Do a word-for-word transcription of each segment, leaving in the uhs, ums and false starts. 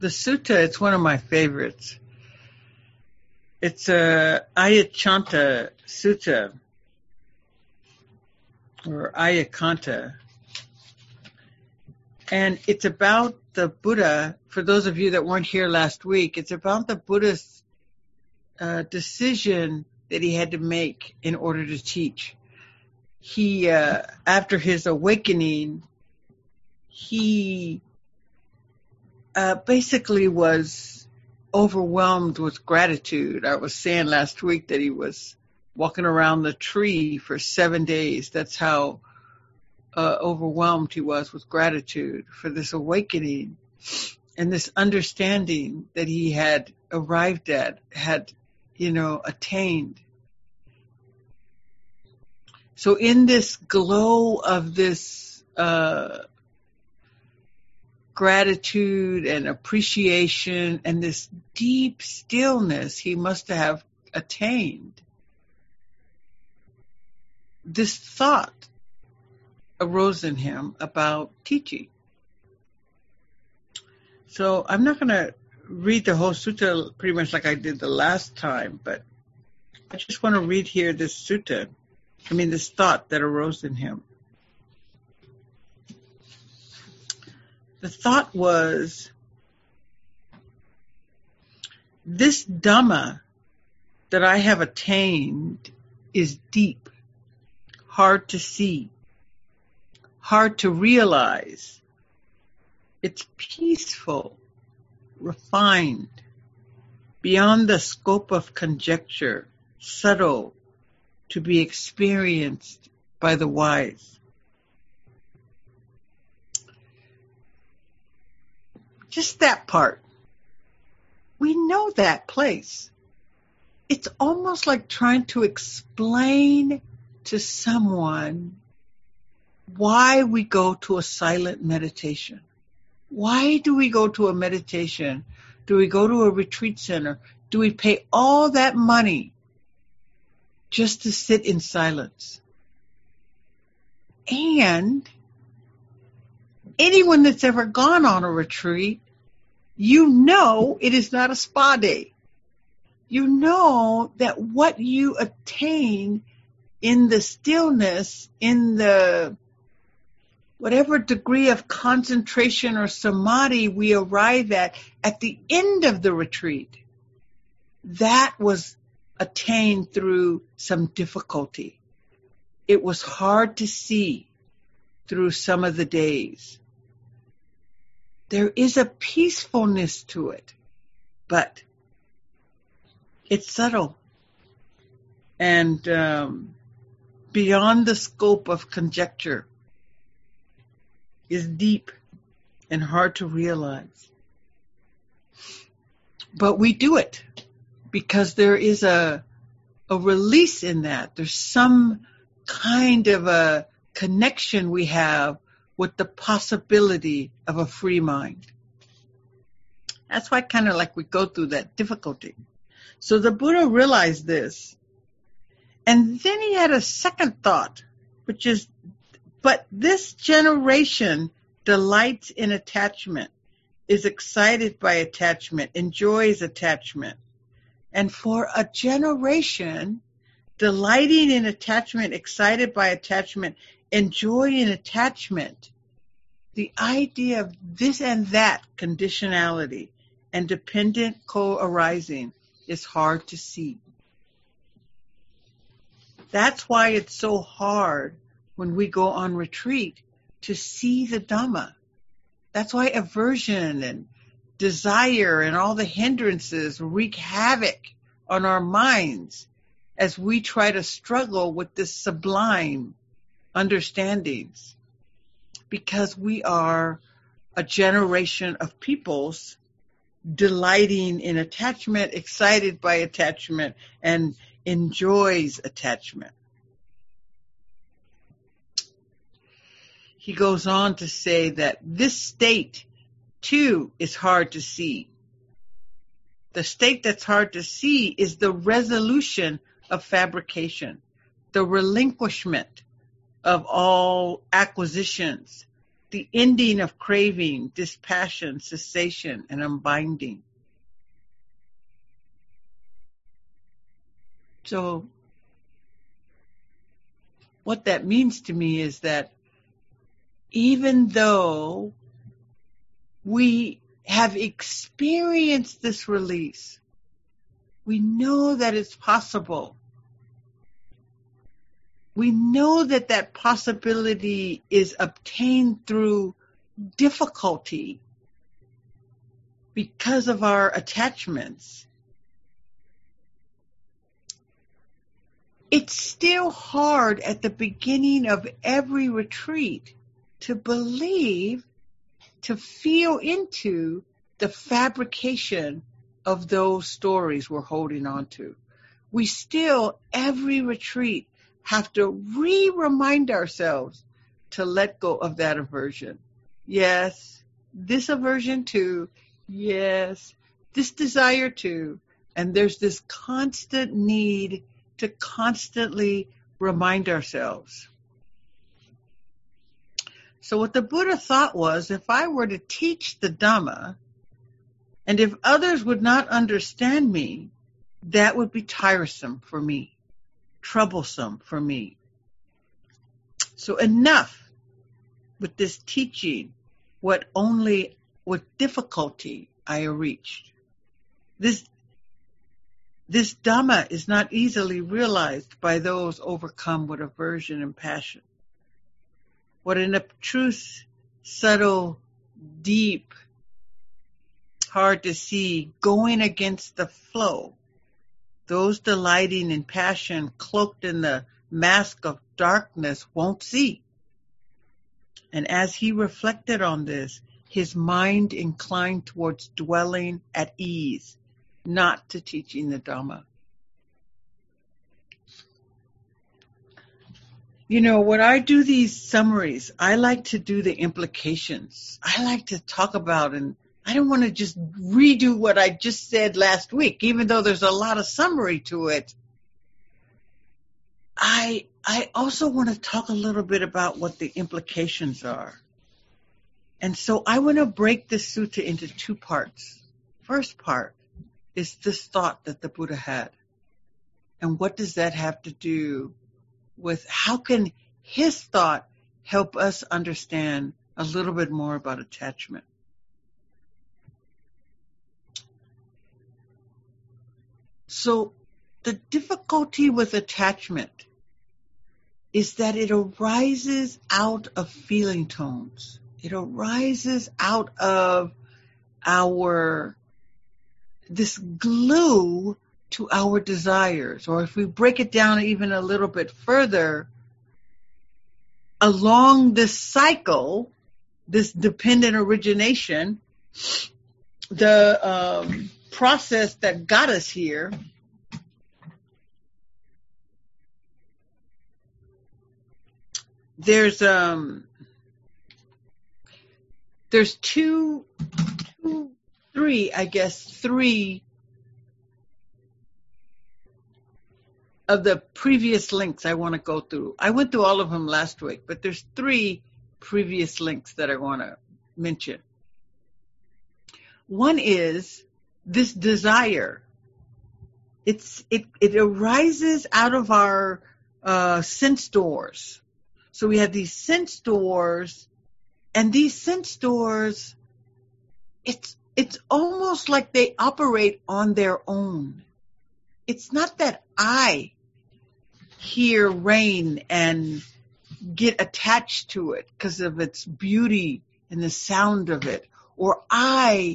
The sutta, it's one of my favorites. It's a Ayacanta Sutta, or Ayakanta. And it's about the Buddha. For those of you that weren't here last week, it's about the Buddha's uh, decision that he had to make in order to teach. He, uh, after his awakening, he uh, basically was overwhelmed with gratitude. I was saying last week that he was walking around the tree for seven days. That's how uh, overwhelmed he was with gratitude for this awakening and this understanding that he had arrived at, had, you know, attained. So in this glow of this uh, gratitude and appreciation and this deep stillness he must have attained, this thought arose in him about teaching. So I'm not going to read the whole sutta pretty much like I did the last time, but I just want to read here this sutta, I mean this thought that arose in him. The thought was, this Dhamma that I have attained is deep, hard to see, hard to realize. It's peaceful, refined, beyond the scope of conjecture, subtle, to be experienced by the wise. Just that part. We know that place. It's almost like trying to explain to someone why we go to a silent meditation. Why do we go to a meditation? Do we go to a retreat center? Do we pay all that money just to sit in silence? And anyone that's ever gone on a retreat, you know it is not a spa day. You know that what you attain in the stillness, in the whatever degree of concentration or samadhi we arrive at at the end of the retreat, that was attained through some difficulty. It was hard to see through some of the days. There is a peacefulness to it, but it's subtle and um, beyond the scope of conjecture, is deep and hard to realize. But we do it because there is a a release in that. There's some kind of a connection we have with the possibility of a free mind. That's why kind of like we go through that difficulty. So the Buddha realized this. And then he had a second thought, which is, but this generation delights in attachment, is excited by attachment, enjoys attachment. And for a generation, delighting in attachment, excited by attachment, enjoying attachment, the idea of this and that conditionality and dependent co-arising is hard to see. That's why it's so hard when we go on retreat to see the Dhamma. That's why aversion and desire and all the hindrances wreak havoc on our minds as we try to struggle with this sublime understandings, because we are a generation of peoples delighting in attachment, excited by attachment, and enjoys attachment. He goes on to say that this state, too, is hard to see. The state that's hard to see is the resolution of fabrication, the relinquishment of all acquisitions, the ending of craving, dispassion, cessation, and unbinding. So what that means to me is that even though we have experienced this release, we know that it's possible. We know that that possibility is obtained through difficulty because of our attachments. It's still hard at the beginning of every retreat to believe, to feel into the fabrication of those stories we're holding on to. We still, every retreat, have to re-remind ourselves to let go of that aversion. Yes, this aversion too. Yes, this desire too. And there's this constant need to constantly remind ourselves. So what the Buddha thought was, if I were to teach the Dhamma, and if others would not understand me, that would be tiresome for me, troublesome for me. So enough with this teaching what only with difficulty I reached. This This Dhamma is not easily realized by those overcome with aversion and passion. What in a truth, subtle, deep, hard to see, going against the flow, those delighting in passion cloaked in the mask of darkness won't see. And as he reflected on this, his mind inclined towards dwelling at ease, not to teaching the Dhamma. You know, when I do these summaries, I like to do the implications. I like to talk about, and I don't want to just redo what I just said last week, even though there's a lot of summary to it. I I also want to talk a little bit about what the implications are. And so I want to break this sutta into two parts. First part is this thought that the Buddha had. And what does that have to do with how can his thought help us understand a little bit more about attachment? So the difficulty with attachment is that it arises out of feeling tones. It arises out of our this glue to our desires, or if we break it down even a little bit further, along this cycle, this dependent origination, the um, process that got us here, there's um, there's two, two, three, I guess, three of the previous links I want to go through. I went through all of them last week, but there's three previous links that I want to mention. One is this desire. It's it it arises out of our uh, sense doors. So we have these sense doors, and these sense doors, it's it's almost like they operate on their own. It's not that I hear rain and get attached to it because of its beauty and the sound of it, or I,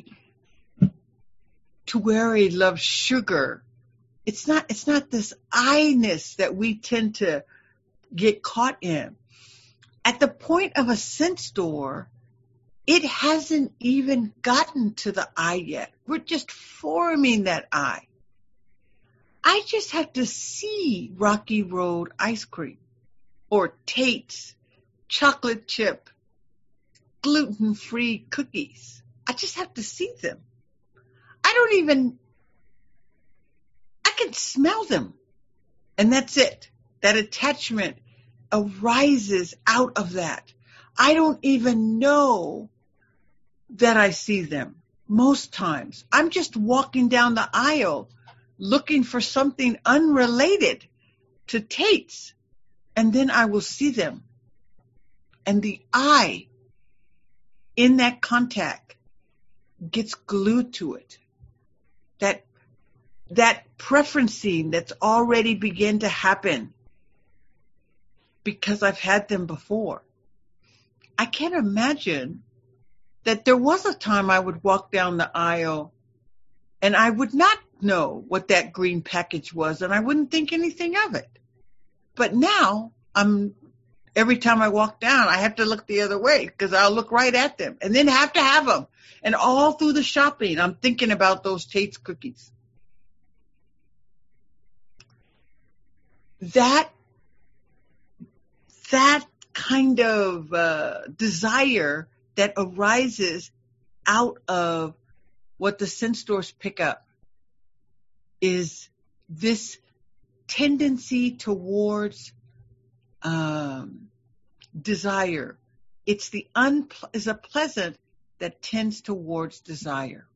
to where I love sugar. It's not, it's not this I-ness that we tend to get caught in. At the point of a sense door, it hasn't even gotten to the I yet. We're just forming that I. I just have to see Rocky Road ice cream or Tate's chocolate chip gluten-free cookies. I just have to see them. I don't even, I can smell them. And that's it. That attachment arises out of that. I don't even know that I see them most times. I'm just walking down the aisle looking for something unrelated to Tate's, and then I will see them. And the eye in that contact gets glued to it. That that preferencing that's already begun to happen because I've had them before. I can't imagine that there was a time I would walk down the aisle and I would not know what that green package was, and I wouldn't think anything of it. But now, I'm every time I walk down, I have to look the other way because I'll look right at them and then have to have them. And all through the shopping, I'm thinking about those Tate's cookies. That, that kind of uh, desire that arises out of what the sense stores pick up is this tendency towards um, desire. It's the unple- is a pleasant that tends towards desire.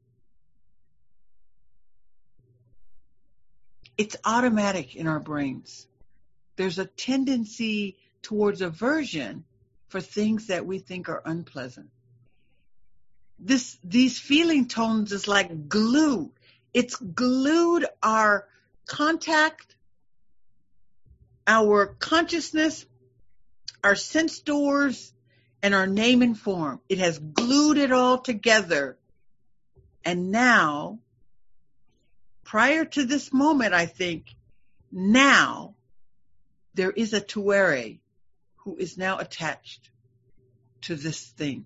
It's automatic in our brains. There's a tendency towards aversion for things that we think are unpleasant. This, these feeling tones is like glue. It's glued our contact, our consciousness, our sense doors, and our name and form. It has glued it all together. And now, prior to this moment, I think, now there is a tuere who is now attached to this thing.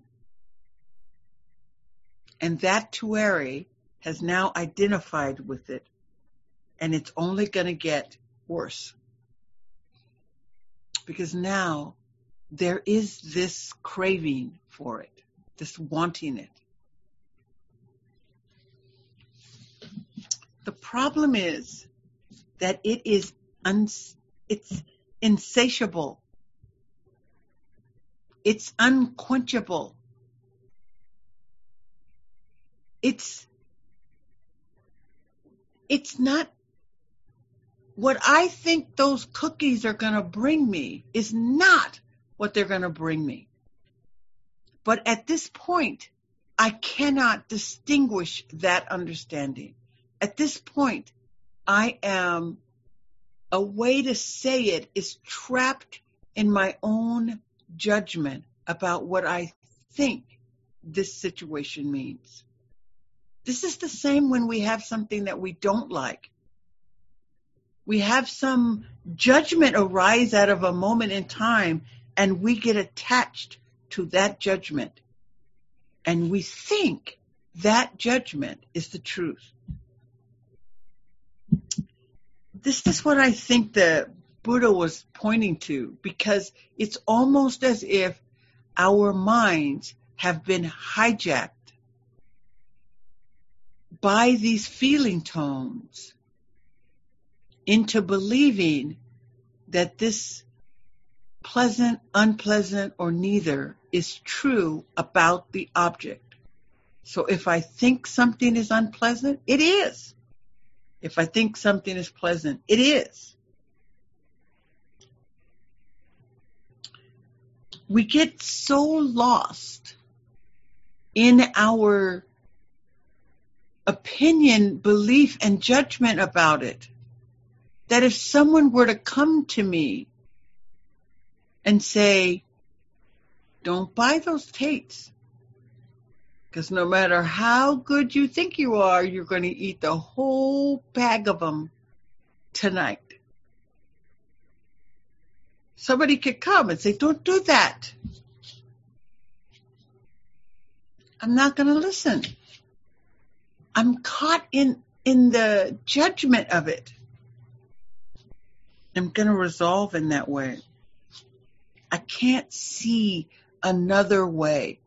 And that tuere has now identified with it, and it's only going to get worse. Because now there is this craving for it, this wanting it. The problem is that it is uns- it's insatiable. It's unquenchable. It's it's not what I think those cookies are going to bring me is not what they're going to bring me. But at this point, I cannot distinguish that understanding. At this point, I am, a way to say it is trapped in my own judgment about what I think this situation means. This is the same when we have something that we don't like. We have some judgment arise out of a moment in time, and we get attached to that judgment. And we think that judgment is the truth. This is what I think the Buddha was pointing to, because it's almost as if our minds have been hijacked by these feeling tones into believing that this pleasant, unpleasant, or neither is true about the object. So if I think something is unpleasant, it is. If I think something is pleasant, it is. We get so lost in our opinion, belief, and judgment about it that if someone were to come to me and say, don't buy those Tate's, because no matter how good you think you are, you're going to eat the whole bag of them tonight. Somebody could come and say, don't do that. I'm not going to listen. I'm caught in, in the judgment of it. I'm going to resolve in that way. I can't see another way.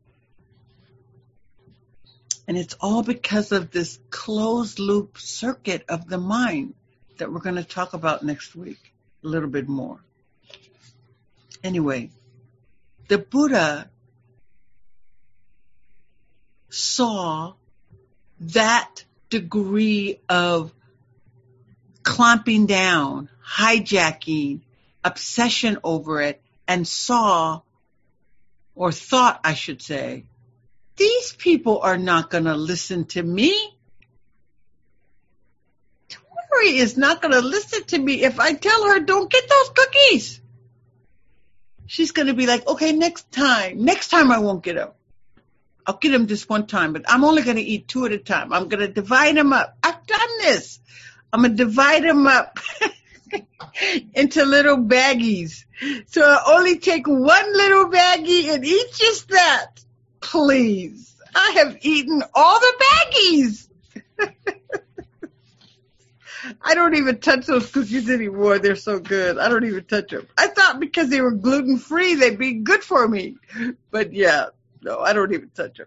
And it's all because of this closed loop circuit of the mind that we're going to talk about next week a little bit more. Anyway, the Buddha saw that degree of clamping down, hijacking, obsession over it, and saw, or thought, I should say, these people are not going to listen to me. Tori is not going to listen to me if I tell her, don't get those cookies. She's going to be like, okay, next time, next time I won't get them. I'll get them this one time, but I'm only going to eat two at a time. I'm going to divide them up. I've done this. I'm going to divide them up into little baggies. So I only take one little baggie and eat just that. Please. I have eaten all the baggies. I don't even touch those cookies anymore. They're so good. I don't even touch them. I thought because they were gluten-free, they'd be good for me. But yeah, no, I don't even touch them.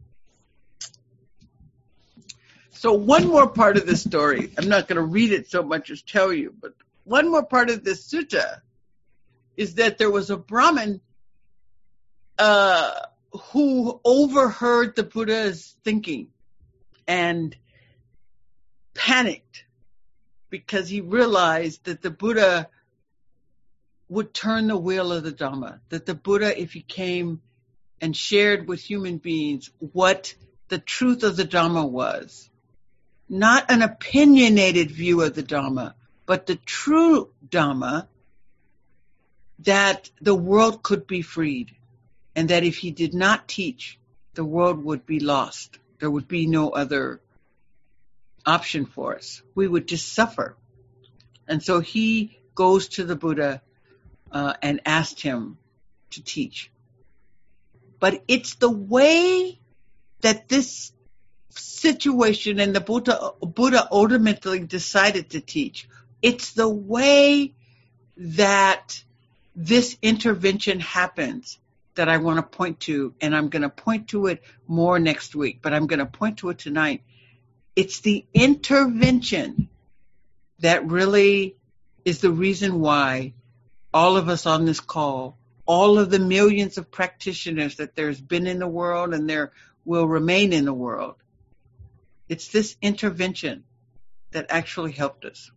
So one more part of this story, I'm not going to read it so much as tell you, but one more part of this sutta is that there was a Brahmin uh, who overheard the Buddha's thinking and panicked because he realized that the Buddha would turn the wheel of the Dhamma, that the Buddha, if he came and shared with human beings what the truth of the Dhamma was, not an opinionated view of the Dhamma, but the true Dhamma, that the world could be freed, and that if he did not teach, the world would be lost. There would be no other option for us. We would just suffer. And so he goes to the Buddha uh, and asked him to teach. But it's the way that this situation and the Buddha, Buddha ultimately decided to teach. It's the way that this intervention happens that I want to point to, and I'm going to point to it more next week, but I'm going to point to it tonight. It's the intervention that really is the reason why all of us on this call, all of the millions of practitioners that there's been in the world and there will remain in the world, it's this intervention that actually helped us.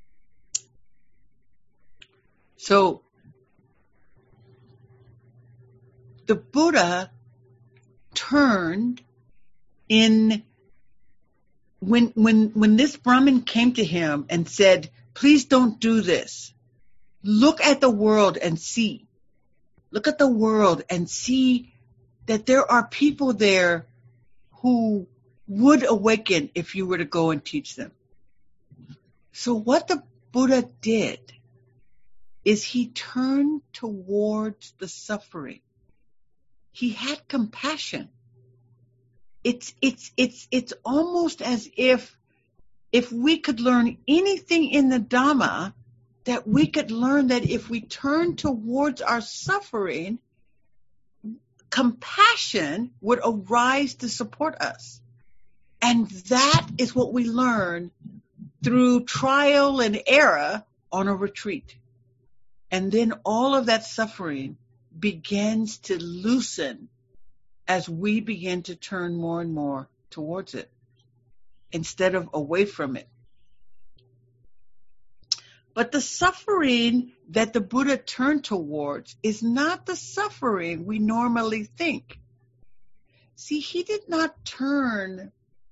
So the Buddha turned in when when when this Brahmin came to him and said, please don't do this. Look at the world and see. Look at the world and see that there are people there who would awaken if you were to go and teach them. So what the Buddha did is he turned towards the suffering. He had compassion. It's it's it's it's almost as if if we could learn anything in the Dhamma, that we could learn that if we turn towards our suffering, compassion would arise to support us. And that is what we learn through trial and error on a retreat. And then all of that suffering begins to loosen as we begin to turn more and more towards it instead of away from it. But the suffering that the Buddha turned towards is not the suffering we normally think. See, he did not turn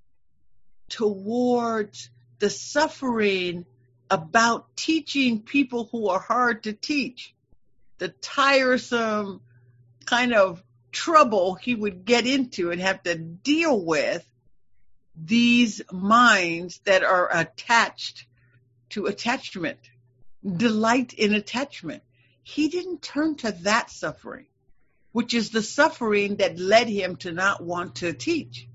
towards the suffering about teaching people who are hard to teach, the tiresome kind of trouble he would get into and have to deal with these minds that are attached to attachment, delight in attachment. He didn't turn to that suffering, which is the suffering that led him to not want to teach.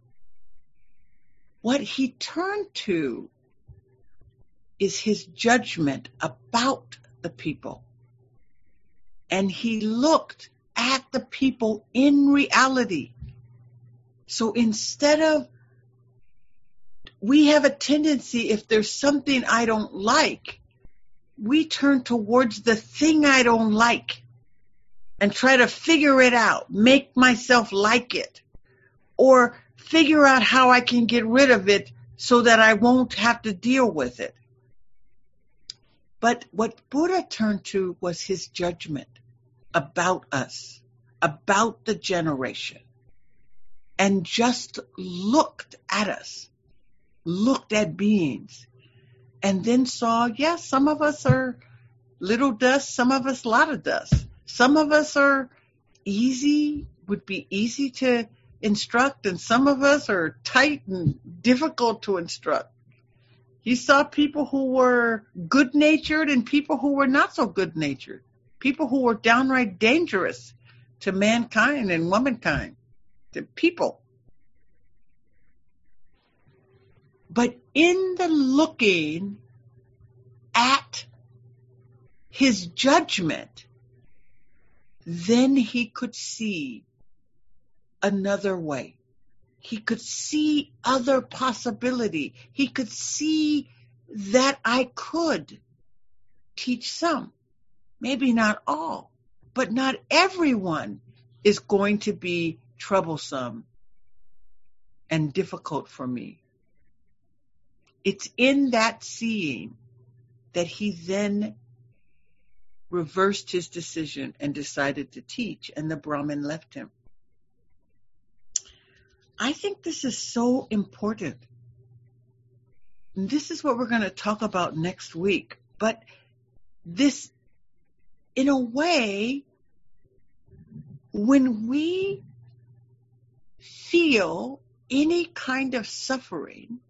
What he turned to is his judgment about the people. And he looked at the people in reality. So instead of, we have a tendency, if there's something I don't like, we turn towards the thing I don't like and try to figure it out, make myself like it. or figure out how I can get rid of it so that I won't have to deal with it. But what Buddha turned to was his judgment about us, about the generation, and just looked at us, looked at beings, and then saw, yes, yeah, some of us are little dust, some of us a lot of dust. Some of us are easy, would be easy to instruct, and some of us are tight and difficult to instruct. He saw people who were good-natured and people who were not so good-natured, people who were downright dangerous to mankind and womankind, to people. But in the looking at his judgment, then he could see another way. He could see other possibility. He could see that I could teach some, maybe not all, but not everyone is going to be troublesome and difficult for me. It's in that seeing that he then reversed his decision and decided to teach, and the Brahmin left him. I think this is so important. And this is what we're going to talk about next week. But this, in a way, when we feel any kind of suffering,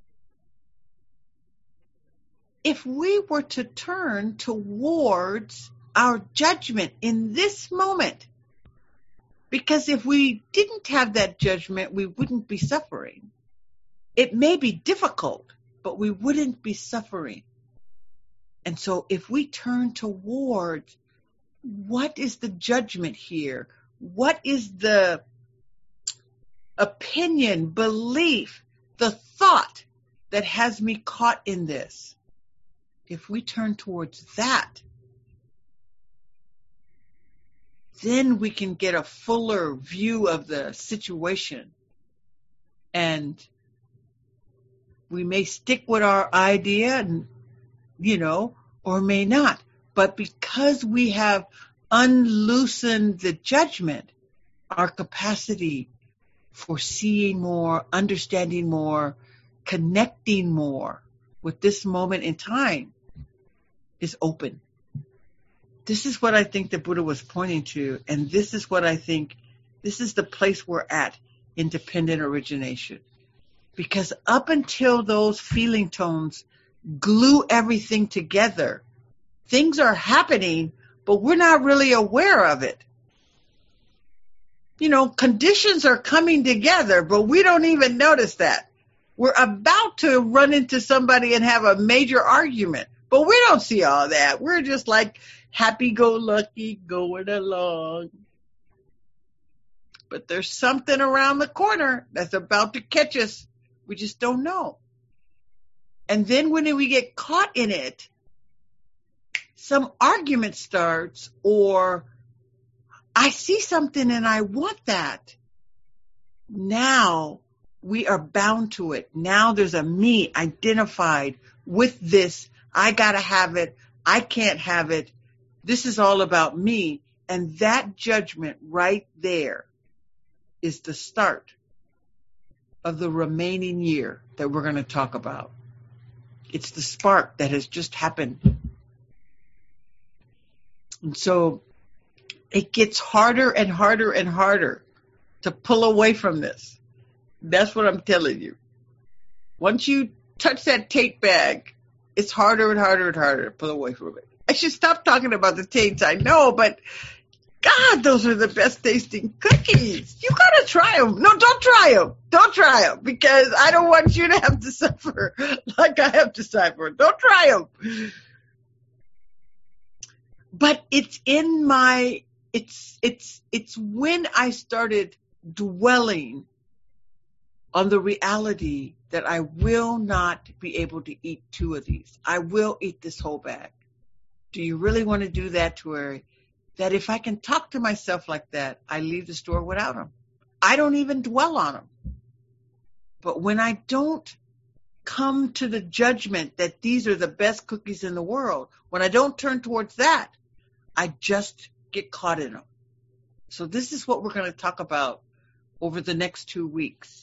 if we were to turn towards our judgment in this moment, because if we didn't have that judgment, we wouldn't be suffering. It may be difficult, but we wouldn't be suffering. And so if we turn towards what is the judgment here? What is the opinion, belief, the thought that has me caught in this? If we turn towards that, then we can get a fuller view of the situation. And we may stick with our idea, and, you know, or may not. But because we have unloosened the judgment, our capacity for seeing more, understanding more, connecting more with this moment in time is open. This is what I think the Buddha was pointing to, and this is what I think, this is the place we're at in dependent origination. Because up until those feeling tones glue everything together, things are happening, but we're not really aware of it. You know, conditions are coming together, but we don't even notice that. We're about to run into somebody and have a major argument, but we don't see all that. We're just like happy-go-lucky going along. But there's something around the corner that's about to catch us. We just don't know. And then when we get caught in it, some argument starts, or I see something and I want that. Now we are bound to it. Now there's a me identified with this. I gotta have it. I can't have it. This is all about me. And that judgment right there is the start of the remaining year that we're going to talk about. It's the spark that has just happened. And so it gets harder and harder and harder to pull away from this. That's what I'm telling you. Once you touch that tape bag, it's harder and harder and harder to pull away from it. I should stop talking about the tapes, I know, but God, those are the best tasting cookies. You gotta try them. No, don't try them. Don't try them, because I don't want you to have to suffer like I have to suffer. Don't try them. But it's in my, it's, it's, it's when I started dwelling on the reality that I will not be able to eat two of these. I will eat this whole bag. Do you really want to do that, to where that if I can talk to myself like that, I leave the store without them? I don't even dwell on them. But when I don't come to the judgment that these are the best cookies in the world, when I don't turn towards that, I just get caught in them. So this is what we're going to talk about over the next two weeks.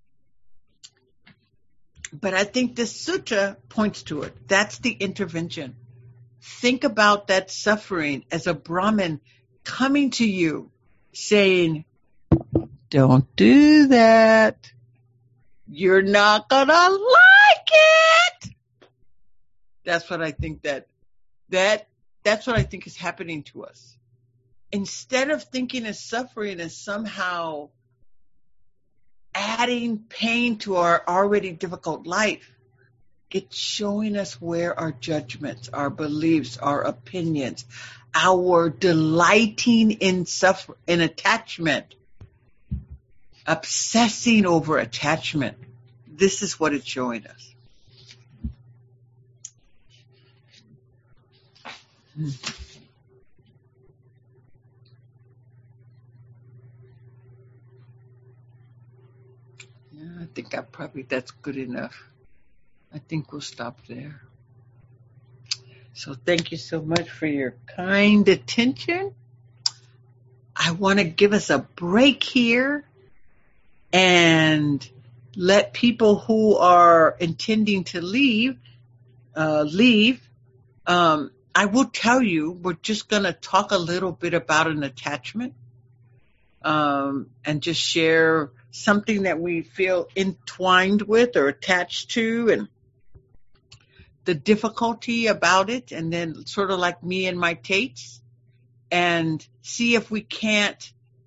But I think this sutta points to it. That's the intervention. Think about that suffering as a Brahmin coming to you saying, don't do that. You're not going to like it. That's what I think that, that, that's what I think is happening to us. Instead of thinking of suffering as somehow adding pain to our already difficult life, it's showing us where our judgments, our beliefs, our opinions, our delighting in suffer, in attachment, obsessing over attachment. This is what it's showing us. Hmm. I think I probably, that's good enough. I think we'll stop there. So thank you so much for your kind attention. I want to give us a break here and let people who are intending to leave, uh, leave. Um, I will tell you, we're just going to talk a little bit about an attachment, um, and just share something that we feel entwined with or attached to and the difficulty about it, and then sort of like me and my Tates, and see if we can't.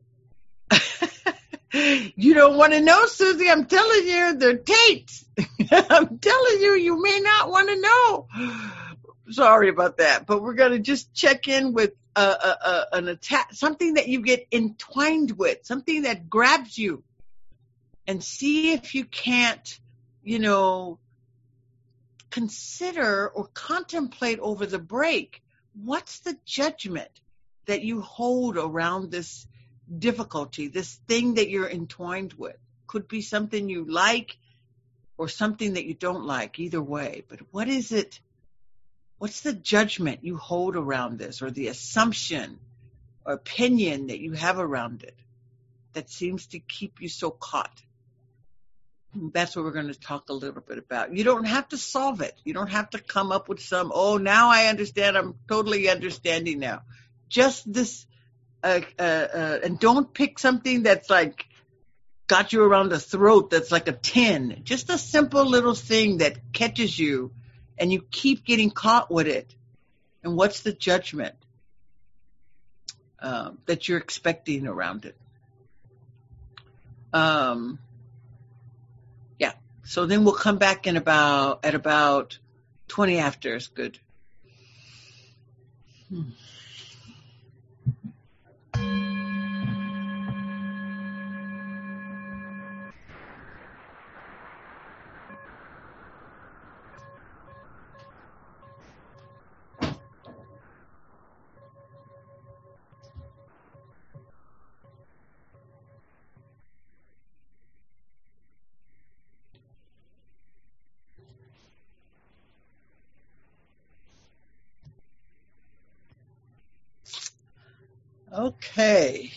You don't want to know, Susie. I'm telling you, they're Tates. I'm telling you, you may not want to know. Sorry about that, but we're going to just check in with a, a, a, an attack, something that you get entwined with, something that grabs you, and see if you can't, you know, consider or contemplate over the break. What's the judgment that you hold around this difficulty, this thing that you're entwined with? Could be something you like or something that you don't like, either way. But what is it? What's the judgment you hold around this, or the assumption or opinion that you have around it that seems to keep you so caught? That's what we're going to talk a little bit about. You don't have to solve it. You don't have to come up with some, oh, now I understand. I'm totally understanding now. Just this, uh, uh, uh, and don't pick something that's like got you around the throat that's like a tin. Just a simple little thing that catches you and you keep getting caught with it. And what's the judgment um, that you're expecting around it? Um. So then we'll come back in about, at about twenty after is good. Hmm. Okay.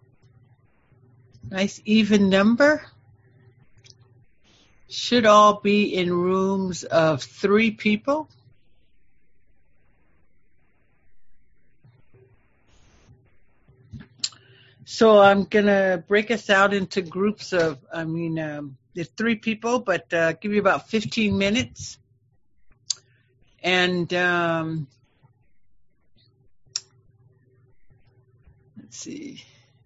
Nice even number. Should all be in rooms of three people. So I'm going to break us out into groups of, I mean, um, there's three people, but uh, give you about fifteen minutes. And um, let's see.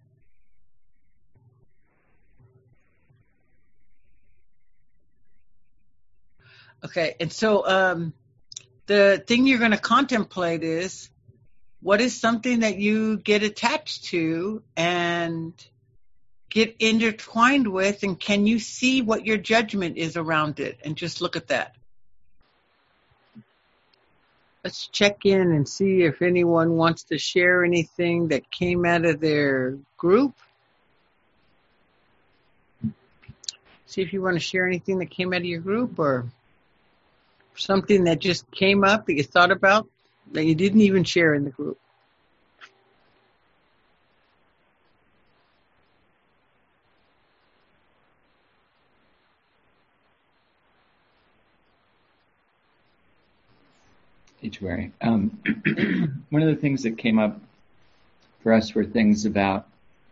Okay, and so um, the thing you're going to contemplate is, what is something that you get attached to and get intertwined with, and can you see what your judgment is around it? And just look at that. Let's check in and see if anyone wants to share anything that came out of their group. see if you want to share anything that came out of your group or something that just came up that you thought about that you didn't even share in the group. Each um, one of the things that came up for us were things about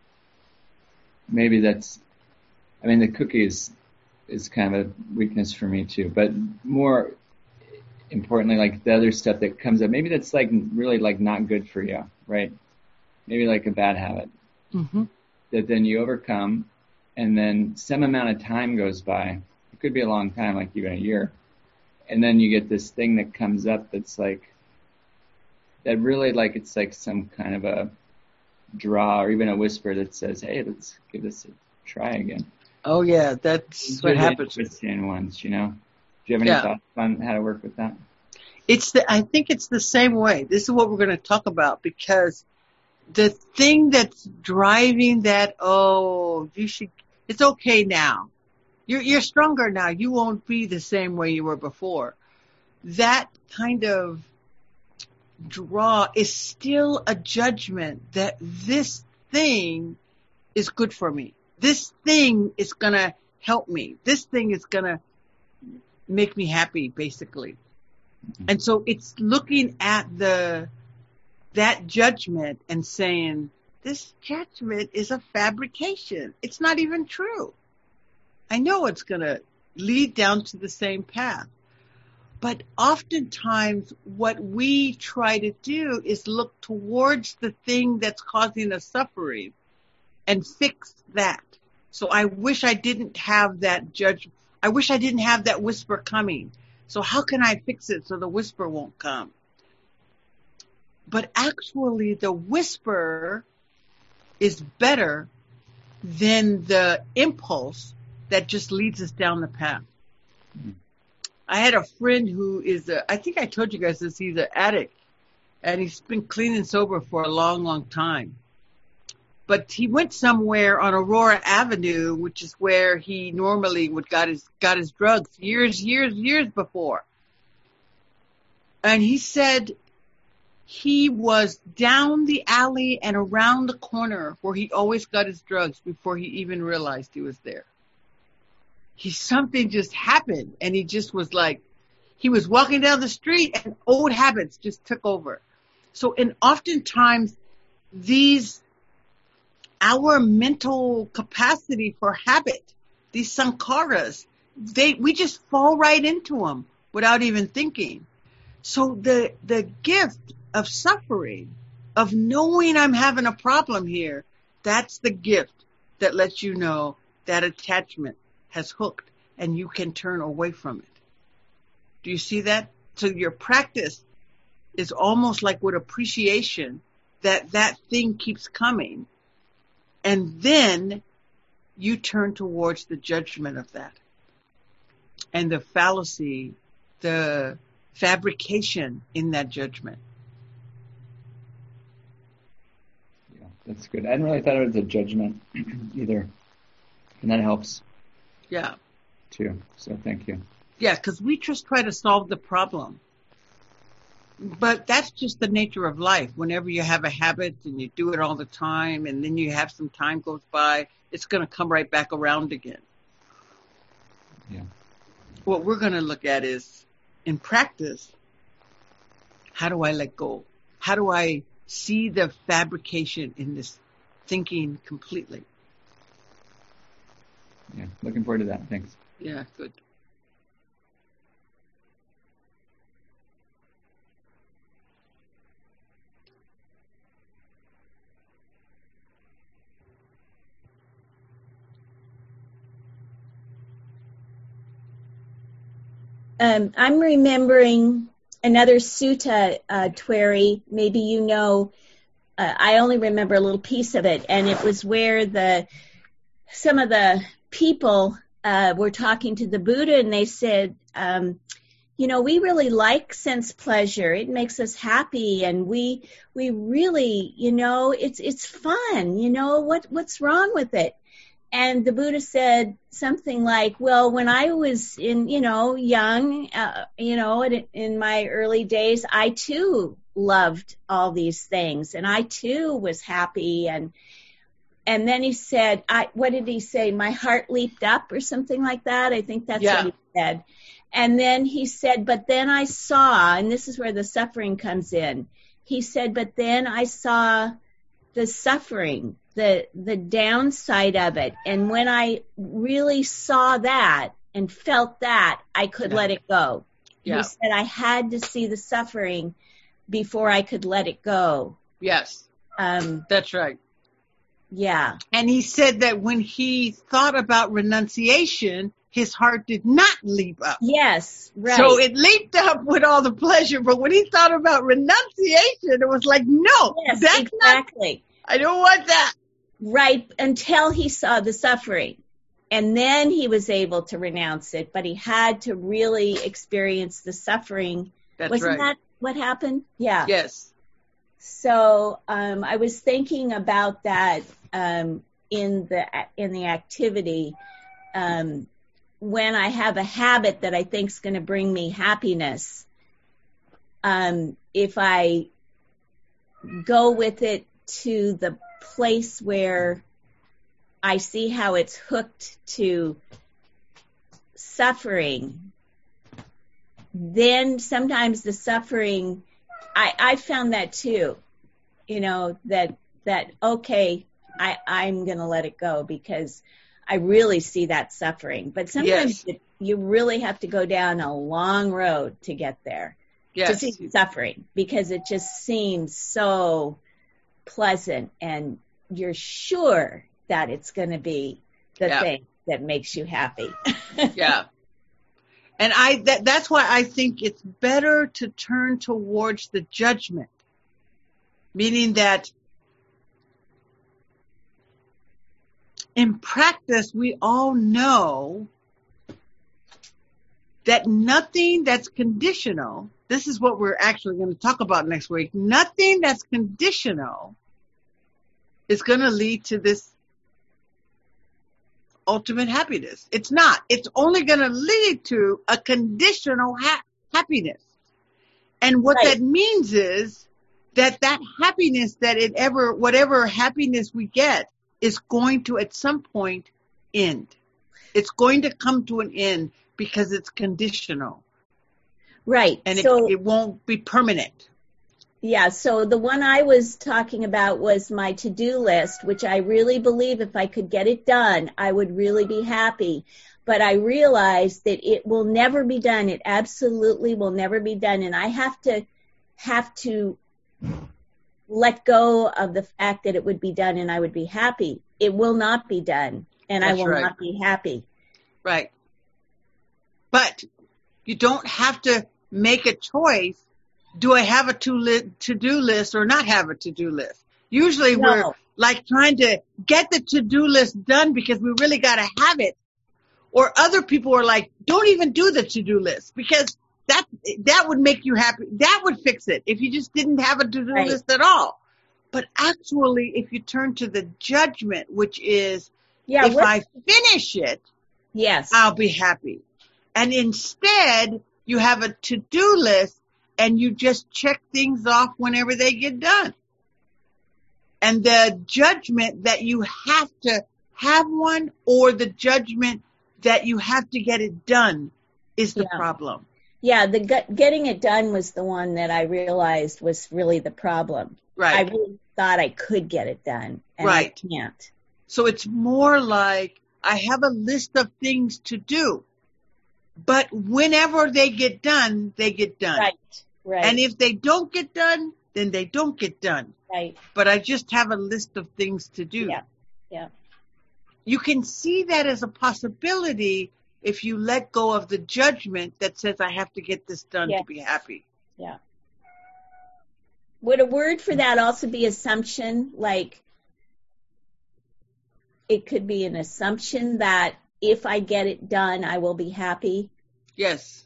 maybe that's, I mean, the cookie is, is kind of a weakness for me too, but more importantly, like the other stuff that comes up, maybe that's like really like not good for you, right? Maybe like a bad habit mm-hmm. that then you overcome, and then some amount of time goes by. It could be a long time, like even a year. And then you get this thing that comes up that's like, that really like, it's like some kind of a draw or even a whisper that says, hey, let's give this a try again. Oh yeah, that's These what happens. Interesting ones, you know. Do you have any yeah. thoughts on how to work with that? It's the, I think it's the same way. This is what we're going to talk about, because the thing that's driving that, oh, you should, it's okay now. You're, you're stronger now. You won't be the same way you were before. That kind of draw is still a judgment that this thing is good for me. This thing is going to help me. This thing is going to make me happy, basically. Mm-hmm. And so it's looking at the that judgment and saying, this judgment is a fabrication. It's not even true. I know it's going to lead down to the same path. But oftentimes what we try to do is look towards the thing that's causing us suffering and fix that. So I wish I didn't have that judgment. I wish I didn't have that whisper coming. So how can I fix it so the whisper won't come? But actually the whisper is better than the impulse that just leads us down the path. Mm-hmm. I had a friend who is a, I think I told you guys this, he's an addict, and he's been clean and sober for a long, long time. But he went somewhere on Aurora Avenue, which is where he normally would got his, got his drugs years, years, years before. And he said he was down the alley and around the corner where he always got his drugs before he even realized he was there. He, something just happened, and he just was like, he was walking down the street and old habits just took over. So, and oftentimes these, our mental capacity for habit, these sankharas, they, we just fall right into them without even thinking. So the, the gift of suffering, of knowing I'm having a problem here, that's the gift that lets you know that attachment has hooked and you can turn away from it. Do you see that? So your practice is almost like with appreciation, that that thing keeps coming, and then you turn towards the judgment of that and the fallacy, the fabrication in that judgment. Yeah, that's good. I hadn't really thought of it as a judgment either, and that helps. Yeah. Too. So thank you. Yeah, because we just try to solve the problem. But that's just the nature of life. Whenever you have a habit and you do it all the time, and then you have some time goes by, it's going to come right back around again. Yeah. What we're going to look at is, in practice, how do I let go? How do I see the fabrication in this thinking completely? Yeah, looking forward to that. Thanks. Yeah, good. Um, I'm remembering another sutta, uh, Tweri, maybe you know, uh, I only remember a little piece of it, and it was where the some of the people uh, were talking to the Buddha, and they said, um, you know, we really like sense pleasure. It makes us happy, and we we really, you know, it's it's fun. You know, what what's wrong with it? And the Buddha said something like, well, when I was in, you know, young, uh, you know, in, in my early days, I too loved all these things, and I too was happy. And and then he said, I what did he say? My heart leaped up or something like that. I think that's Yeah. what he said. And then he said, but then I saw, and this is where the suffering comes in. He said, but then I saw the suffering, the the downside of it. And when I really saw that and felt that, I could Yeah. let it go. Yeah. He said I had to see the suffering before I could let it go. Yes, Um, that's right. yeah. And he said that when he thought about renunciation, his heart did not leap up. Yes, right. So it leaped up with all the pleasure, but when he thought about renunciation, it was like, no, yes, that's exactly. not, I don't want that. Right, until he saw the suffering. And then he was able to renounce it, but he had to really experience the suffering. That's Wasn't right. that what happened? Yeah. Yes. So um, I was thinking about that um, in the in the activity. Um, when I have a habit that I think is going to bring me happiness, um, if I go with it to the place where I see how it's hooked to suffering, then sometimes the suffering, I, I found that too, you know, that, that, okay, I, I'm going to let it go because I really see that suffering. But sometimes Yes. it, you really have to go down a long road to get there, Yes. to see suffering, because it just seems so pleasant and you're sure that it's going to be the Yeah. thing that makes you happy. Yeah. And I that, that's why I think it's better to turn towards the judgment, meaning that in practice, we all know that nothing that's conditional, this is what we're actually going to talk about next week, nothing that's conditional is going to lead to this ultimate happiness. It's not. It's only going to lead to a conditional ha- happiness. And what Right. that means is that that happiness that it ever, whatever happiness we get is going to at some point end. It's going to come to an end because it's conditional Right. and So, it, it won't be permanent. yeah, so the one I was talking about was my to-do list, which I really believe if I could get it done, I would really be happy. But I realized that it will never be done. It absolutely will never be done. And I have to have to let go of the fact that it would be done and I would be happy. It will not be done, and I That's will right. not be happy. Right. But you don't have to make a choice. Do I have a to- to-do list or not have a to-do list? Usually No. we're like trying to get the to-do list done because we really got to have it. Or other people are like, don't even do the to-do list because that that would make you happy. That would fix it if you just didn't have a to-do Right. list at all. But actually, if you turn to the judgment, which is, Yeah. if what- I finish it, yes. I'll be happy. And instead, you have a to-do list and you just check things off whenever they get done. And the judgment that you have to have one or the judgment that you have to get it done is the Yeah. problem. Yeah, the gut, getting it done was the one that I realized was really the problem. I Right. really thought I could get it done, and Right. I can't. So it's more like I have a list of things to do, but whenever they get done, they get done. Right, right, And if they don't get done, then they don't get done. right. But I just have a list of things to do. Yeah, yeah. You can see that as a possibility if you let go of the judgment that says I have to get this done Yes. to be happy. Yeah. Would a word for that also be assumption? Like, it could be an assumption that if I get it done, I will be happy. Yes.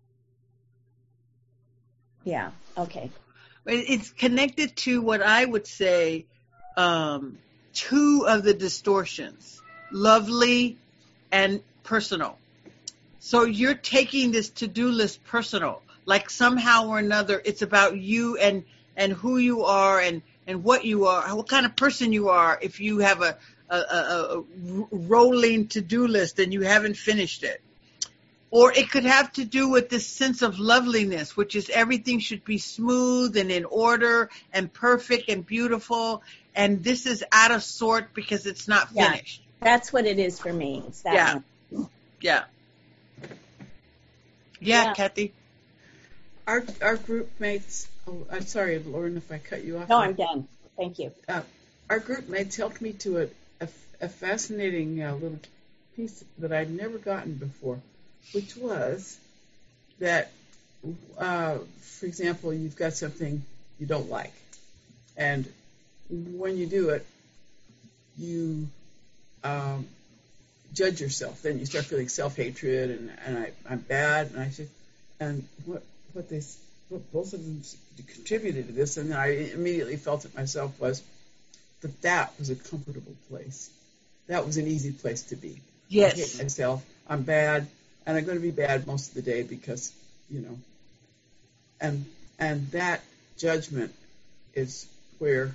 Yeah. Okay. But it's connected to what I would say um, two of the distortions. lovely, and personal. So you're taking this to-do list personal, like somehow or another it's about you and, and who you are and, and what you are, what kind of person you are if you have a, a, a, a rolling to-do list and you haven't finished it. Or it could have to do with this sense of loveliness, which is everything should be smooth and in order and perfect and beautiful. And this is out of sort because it's not Yeah, finished. that's what it is for me. It's that Yeah. one. Yeah. Yeah, Yeah. Kathy. Our our group mates. Oh, I'm sorry, Lauren, if I cut you off. No, I'm done. Thank you. Uh, our group mates helped me to a a, a fascinating uh, little piece that I'd never gotten before, which was that, uh, for example, you've got something you don't like, and when you do it, you um, judge yourself. Then you start feeling self-hatred, and, and I, I'm bad, and I should. And what what they what both of them contributed to this, and then I immediately felt it myself, was that that was a comfortable place. That was an easy place to be. Yes. I hate myself. I'm bad, and I'm going to be bad most of the day because, you know. And and that judgment is where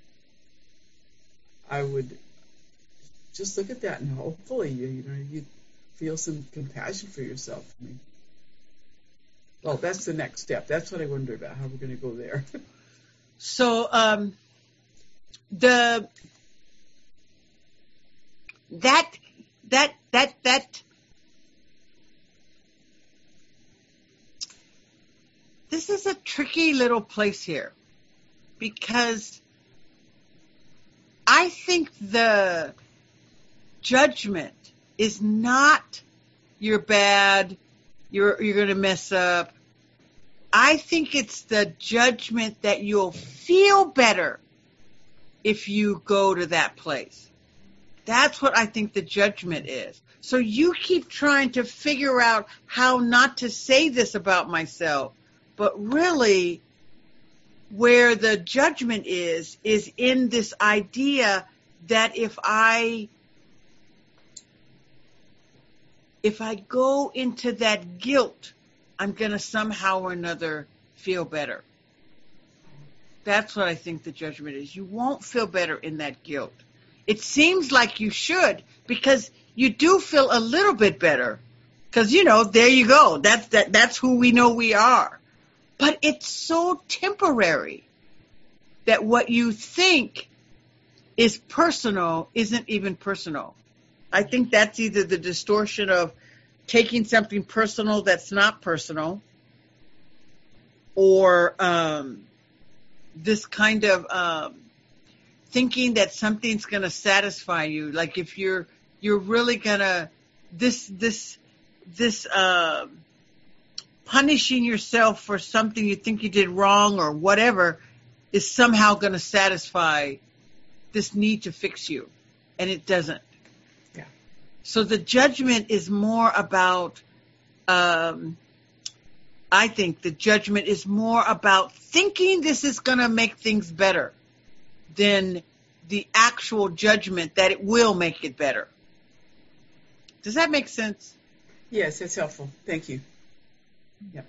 I would just look at that, and hopefully you you know you feel some compassion for yourself. I mean, well, that's the next step. That's what I wonder about, how we're going to go there. So um, the that that that that this is a tricky little place here, because I think the judgment is not you're bad, you're you're going to mess up. I think it's the judgment that you'll feel better if you go to that place. That's what I think the judgment is. So you keep trying to figure out how not to say this about myself, but really where the judgment is, is in this idea that if I, if I go into that guilt, I'm going to somehow or another feel better. That's what I think the judgment is. You won't feel better in that guilt. It seems like you should, because you do feel a little bit better. Because, you know, there you go. That's, that, that's who we know we are. But it's so temporary that what you think is personal isn't even personal. I think that's either the distortion of taking something personal that's not personal, or um, this kind of um, thinking that something's going to satisfy you. Like if you're you're really going to this this this uh, punishing yourself for something you think you did wrong or whatever is somehow going to satisfy this need to fix you, and it doesn't. So the judgment is more about, um, I think the judgment is more about thinking this is going to make things better than the actual judgment that it will make it better. Does that make sense? Yes, that's helpful. Thank you. Yep.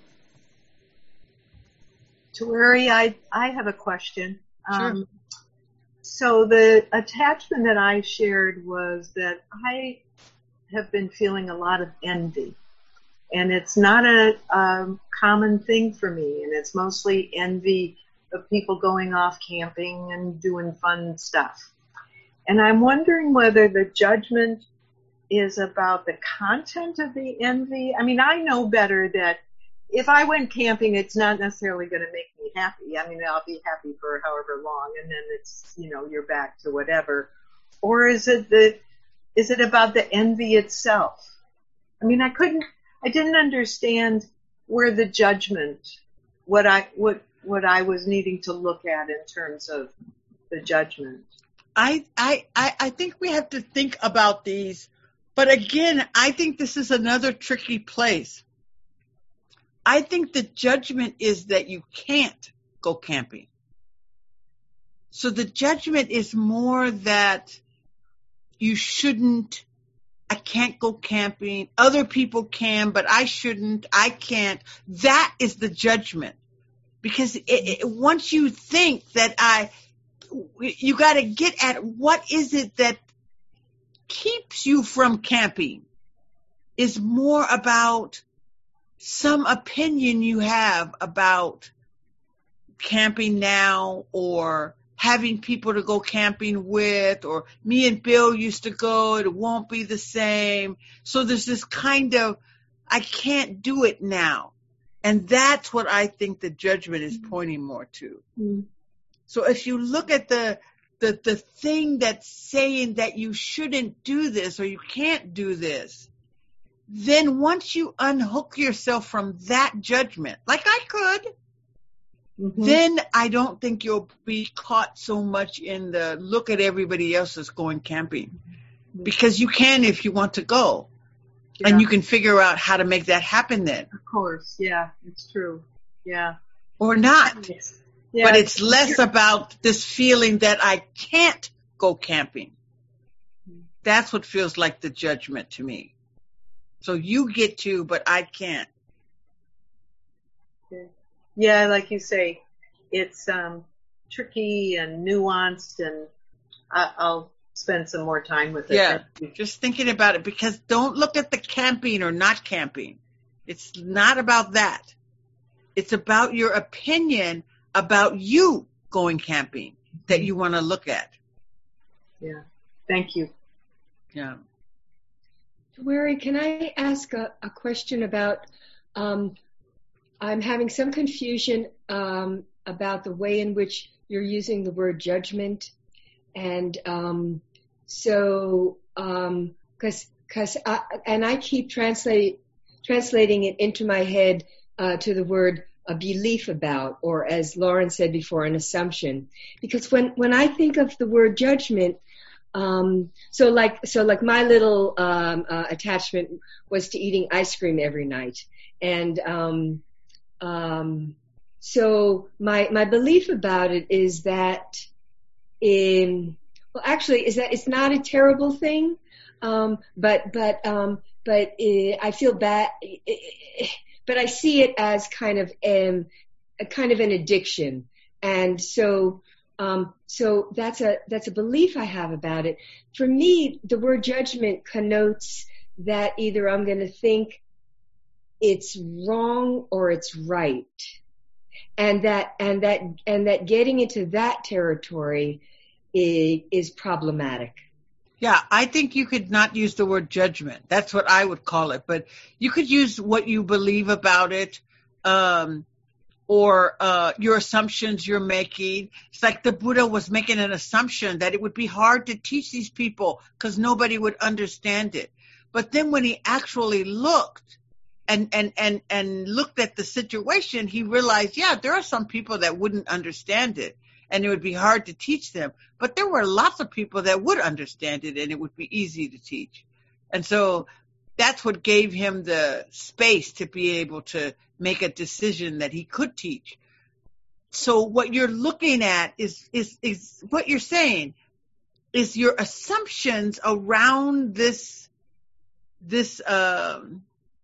Tueri, I, I have a question. Sure. Um, so the attachment that I shared was that I have been feeling a lot of envy, and it's not a um, common thing for me, and it's mostly envy of people going off camping and doing fun stuff. And I'm wondering whether the judgment is about the content of the envy. I mean, I know better that if I went camping, it's not necessarily going to make me happy. I mean, I'll be happy for however long, and then it's, you know, you're back to whatever. Or is it the Is it about the envy itself? I mean, I couldn't, I didn't understand where the judgment, what I, what, what I was needing to look at in terms of the judgment. I, I, I I think we have to think about these, but again, I think this is another tricky place. I think the judgment is that you can't go camping. So the judgment is more that you shouldn't, I can't go camping. Other people can, but I shouldn't. I can't. That is the judgment. Because it, it, once you think that I, you got to get at what is it that keeps you from camping is more about some opinion you have about camping now or having people to go camping with, or me and Bill used to go, it won't be the same. So there's this kind of, I can't do it now. And that's what I think the judgment is pointing more to. Mm-hmm. So if you look at the, the, the thing that's saying that you shouldn't do this or you can't do this, then once you unhook yourself from that judgment, like I could, mm-hmm. then I don't think you'll be caught so much in the look at everybody else that's going camping. Because you can if you want to go. Yeah. And you can figure out how to make that happen then. Of course, yeah, it's true. Yeah. Or not. Yeah. But it's less about this feeling that I can't go camping. That's what feels like the judgment to me. So you get to, but I can't. Yeah, like you say, it's um, tricky and nuanced, and I, I'll spend some more time with it. Yeah, just thinking about it, because don't look at the camping or not camping. It's not about that. It's about your opinion about you going camping that you want to look at. Yeah, thank you. Yeah. Taweri, can I ask a, a question about, um, I'm having some confusion um, about the way in which you're using the word judgment. And um, so, um, cause, cause I, and I keep translate, translating it into my head uh, to the word a belief about, or as Lauren said before, an assumption. Because when, when I think of the word judgment, Um, so like, so like my little, um, uh, attachment was to eating ice cream every night. And, um, um, so my, my belief about it is that in, well, actually is that it's not a terrible thing. Um, but, but, um, but uh, I feel bad, but I see it as kind of, um, a kind of an addiction. And so, Um, so that's a, that's a belief I have about it. For me, the word judgment connotes that either I'm going to think it's wrong or it's right. And that, and that, and that getting into that territory is, is problematic. Yeah, I think you could not use the word judgment. That's what I would call it. But you could use what you believe about it. Um, or uh, your assumptions you're making. It's like the Buddha was making an assumption that it would be hard to teach these people because nobody would understand it. But then when he actually looked and, and, and, and looked at the situation, he realized, yeah, there are some people that wouldn't understand it and it would be hard to teach them. But there were lots of people that would understand it and it would be easy to teach. And so that's what gave him the space to be able to make a decision that he could teach. So what you're looking at is, is, is what you're saying is your assumptions around this, this, um,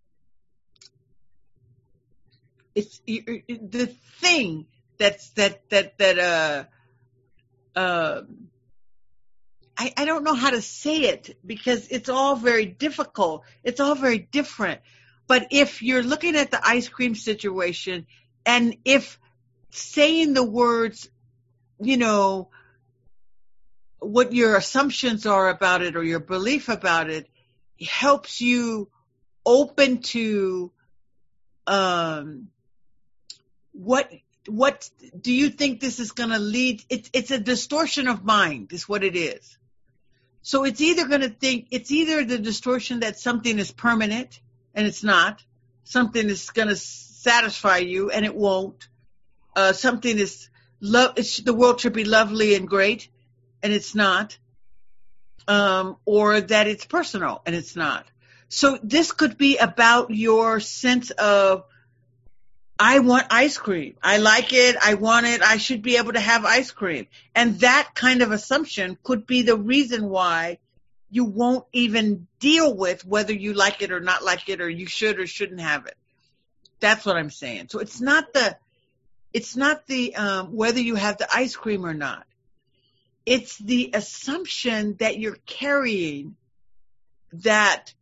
it's the thing that's, that, that, that, uh, uh, I, I don't know how to say it because it's all very difficult. It's all very different. But if you're looking at the ice cream situation and if saying the words, you know, what your assumptions are about it or your belief about it helps you open to um, what what do you think this is going to lead? It's it's a distortion of mind is what it is. So it's either going to think, it's either the distortion that something is permanent and it's not. Something is going to satisfy you and it won't. Uh, something is, love. It's, the world should be lovely and great and it's not. Um, or that it's personal and it's not. So this could be about your sense of, I want ice cream. I like it. I want it. I should be able to have ice cream. And that kind of assumption could be the reason why you won't even deal with whether you like it or not like it, or you should or shouldn't have it. That's what I'm saying. So it's not the, it's not the, um, whether you have the ice cream or not. It's the assumption that you're carrying that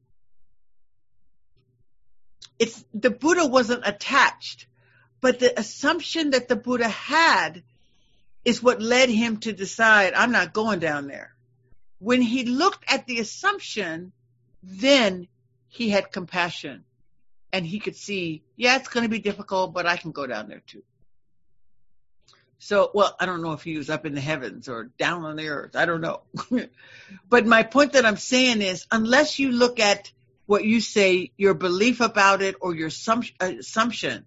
it's, the Buddha wasn't attached, but the assumption that the Buddha had is what led him to decide, I'm not going down there. When he looked at the assumption, then he had compassion and he could see, yeah, it's going to be difficult, but I can go down there too. So, well, I don't know if he was up in the heavens or down on the earth. I don't know. But my point that I'm saying is, unless you look at what you say, your belief about it or your assumption,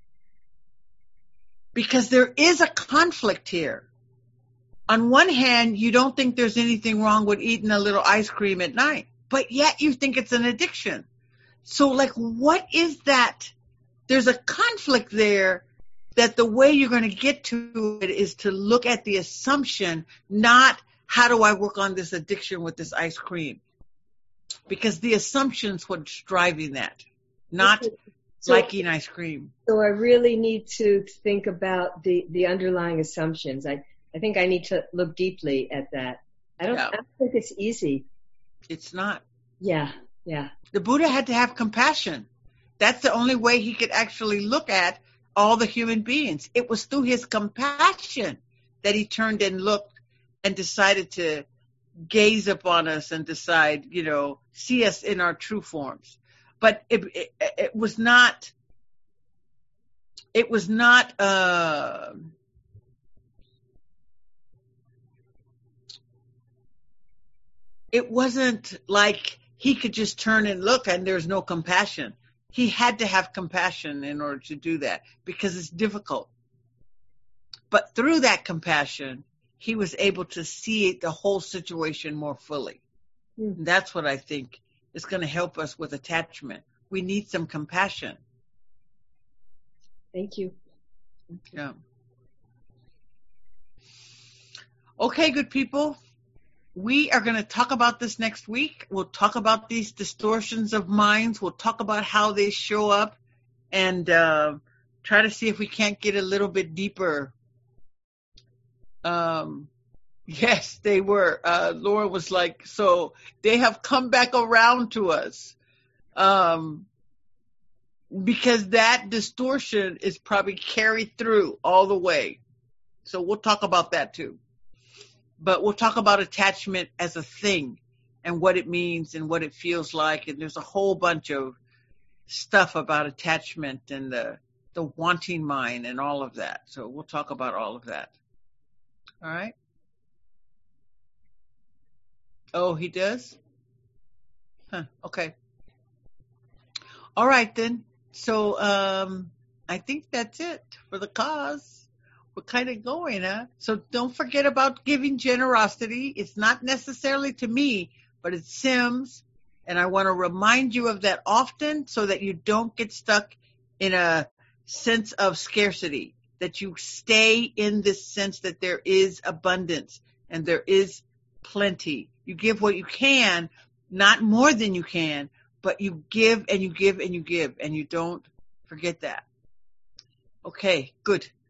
because there is a conflict here. On one hand, you don't think there's anything wrong with eating a little ice cream at night, but yet you think it's an addiction. So, like, what is that? There's a conflict there that the way you're going to get to it is to look at the assumption, not how do I work on this addiction with this ice cream? Because the assumption's what's driving that, not so, liking ice cream. So I really need to think about the, the underlying assumptions. I, I think I need to look deeply at that. I don't, yeah. I don't think it's easy. It's not. Yeah, yeah. The Buddha had to have compassion. That's the only way he could actually look at all the human beings. It was through his compassion that he turned and looked and decided to gaze upon us and decide, you know, see us in our true forms. But it, it, it was not, it was not, uh, it wasn't like he could just turn and look and there's no compassion. He had to have compassion in order to do that because it's difficult. But through that compassion, he was able to see the whole situation more fully. Mm-hmm. That's what I think is going to help us with attachment. We need some compassion. Thank you. Yeah. Okay, good people. We are going to talk about this next week. We'll talk about these distortions of minds. We'll talk about how they show up and uh, try to see if we can't get a little bit deeper. Um, yes, they were. Uh, Laura was like, so they have come back around to us um, because that distortion is probably carried through all the way. So we'll talk about that too. But we'll talk about attachment as a thing and what it means and what it feels like. And there's a whole bunch of stuff about attachment and the, the wanting mind and all of that. So we'll talk about all of that. All right. Oh, he does? Huh. Okay. All right, then. So um, I think that's it for the cause. We're kind of going, huh? So don't forget about giving generosity. It's not necessarily to me, but it's Sims. And I want to remind you of that often so that you don't get stuck in a sense of scarcity, that you stay in this sense that there is abundance and there is plenty. You give what you can, not more than you can, but you give and you give and you give, and you don't forget that. Okay, good.